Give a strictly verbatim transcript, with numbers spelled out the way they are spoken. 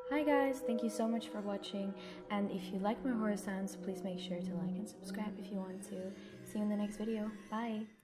Hi guys, thank you so much for watching, and if you like my horror sounds, please make sure to like and subscribe if you want to. See you in the next video. Bye!